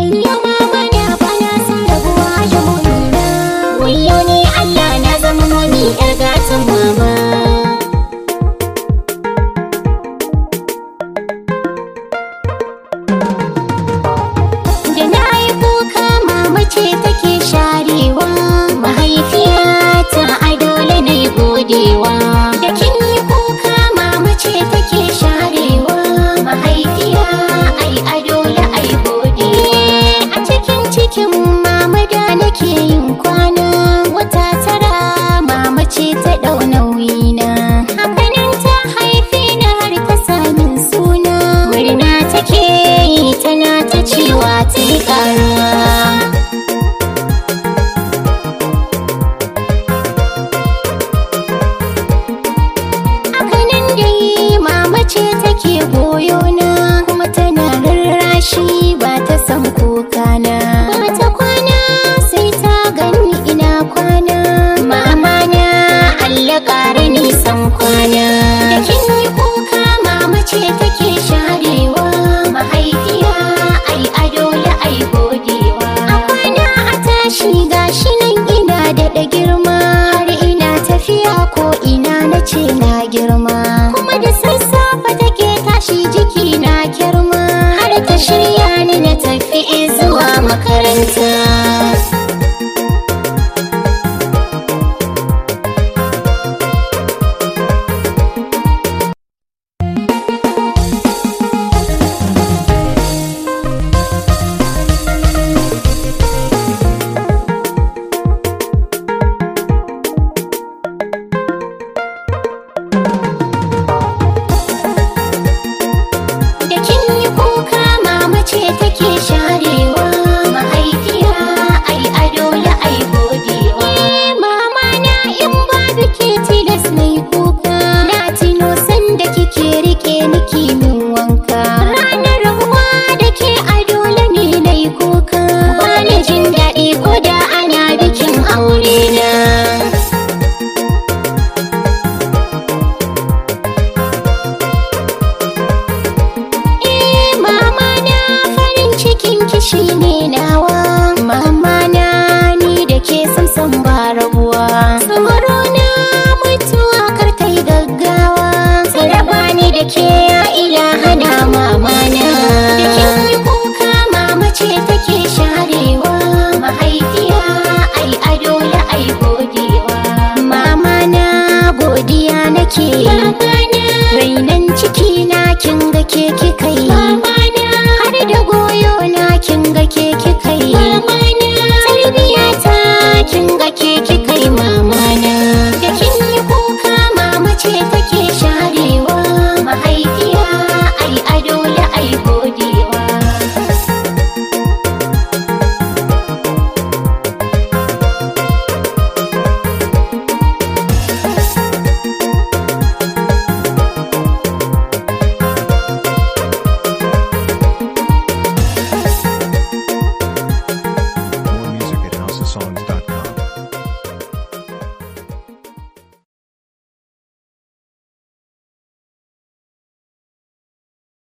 Wayyo mama na bana son rabuwa da momina. Wayyo ni Allah na zama momi yar gatan mama. Da na yi kuka mama ce take sharewa, mahaifiyata a dole na yi godewa. Da kin yi kuka mama ce take sharewa, mahaifiya ai a dole ai gode. A cikin cikin mama da nake yin kwana, wata tara mama ce ta ɗau nauyina. Hakanan ta haife ni har ta samin suna, murna take yi tana ta cewa ta yi ƙaruwa. Hakanan dai mama ce take goyo na, kuma tana rarrashi ba ta san kokana. Ba ta kwana sai ta gani ina kwana, mama na Allah ƙara nisan kwana. Da kin yi kuka mama ce take sharewa, mahaifiya ai a dole ai godewa. A kwana a tashi gashi nan ina daɗa girma, har ina tafiya ko ina na ce na girma. Kuma da sassafe take tashi jiki na kyarma, har ta shirya ni na tafi zuwa makaranta. Da kin yi kuka mama ce take sharewa, mahaifiya ai a dole ai godewa. Mama na in babu ke tilas na yi kuka, na tino sanda kike rike ni min wanka. Ranar rabuwa da ke a dole ne na yi kuka, bani jin daɗi ko da ana bikin aure na. Mama na farin cikin kishi ne nawa, mama na ni da ke samsam ba rabuwa. Tsoro na mutuwa kar ta yi gaggawa, ta raba ni da ke ya ilahana mama na. Da kin yi kuka mama ce take sharewa, mahaifiya ai a dole ai godewa. Mama na godiya nake, rainan ciki na kin ga ke